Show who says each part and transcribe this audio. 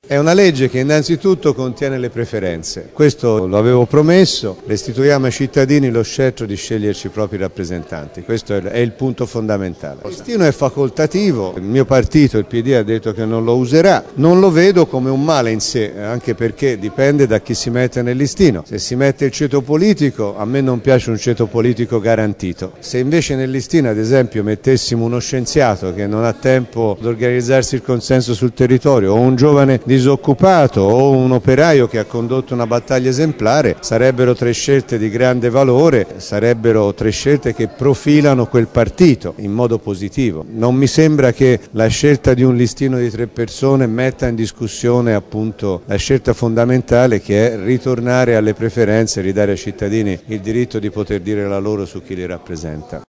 Speaker 1: È una legge che innanzitutto contiene le preferenze, questo lo avevo promesso, restituiamo ai cittadini lo scettro di sceglierci i propri rappresentanti, questo è il punto fondamentale. Il listino è facoltativo, il mio partito, il PD, ha detto che non lo userà, non lo vedo come un male in sé, anche perché dipende da chi si mette nel listino. Se si mette il ceto politico, a me non piace un ceto politico garantito. Se invece nel listino, ad esempio, mettessimo uno scienziato che non ha tempo di organizzarsi il consenso sul territorio, o un giovane disoccupato o un operaio che ha condotto una battaglia esemplare, sarebbero tre scelte di grande valore, sarebbero tre scelte che profilano quel partito in modo positivo. Non mi sembra che la scelta di un listino di 3 persone metta in discussione appunto la scelta fondamentale, che è ritornare alle preferenze e ridare ai cittadini il diritto di poter dire la loro su chi li rappresenta.